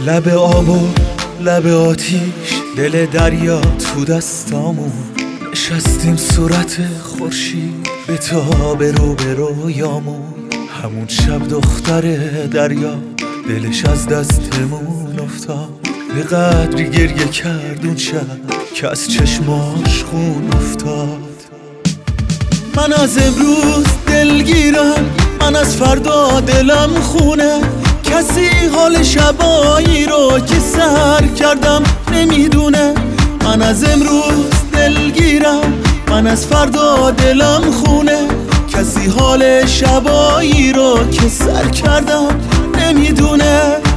لب آب و لب آتیش، دل دریا تو دستامون، نشستیم صورت خورشید به تاب رویامون. همون شب دختر دریا دلش از دستمون افتاد، به قدری گریه کرد اون شب که از چشماش خون افتاد. من از امروز دلگیرم، من از فردا دلم خونه، کسی حال شبایی رو که سر کردم نمیدونه. من از امروز دلگیرم، من از فردا دلم خونه، کسی حال شبایی رو که سر کردم نمیدونه.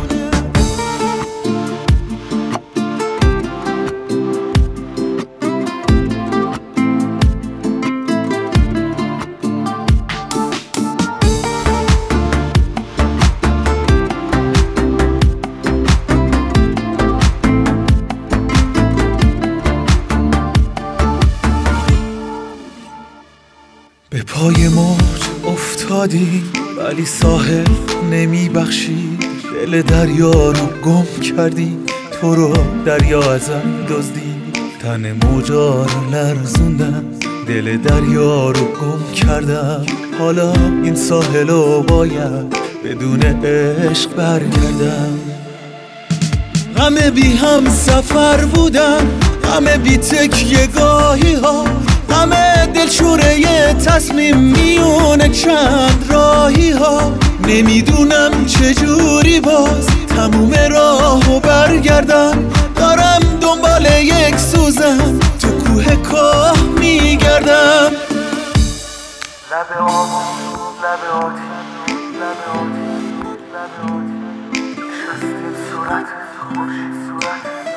به پای موج افتادی ولی ساحل نمیبخشی، دل دریا رو گم کردی، تو رو دریا ازم دزدید. تن موجا رو لرزوندم، دل دریا رو گم کردم، حالا این ساحل رو باید بدون عشق برگردم. همه بی هم سفر بودم، همه بی تکیه گاهی ها، همه دلشوره تصمیم میونه چند راهی ها. نمیدونم چجوری باز تموم راهو برگردم، دارم دنبال یک سوزن تو کوه کاه میگردم. لب آب لب آتیش، لب آتیش، لب آتیش، نشستیم صورت خورشید،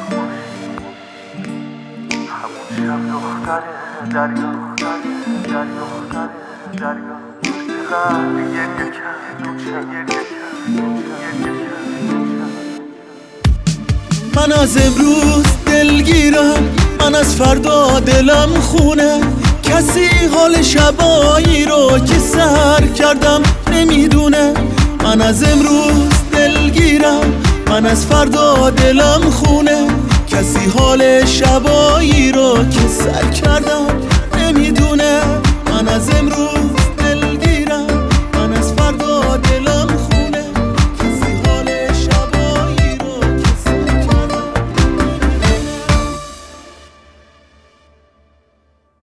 همون شب دختر دریا چقدر گریه کرد. من از امروز دلگیرم، من از فردا دلم خونه، کسی حال شبایی رو که سر کردم نمیدونه. من از امروز دلگیرم، من از فردا دلم خونه، کسی حال شبایی رو که سر کردم نمیدونه.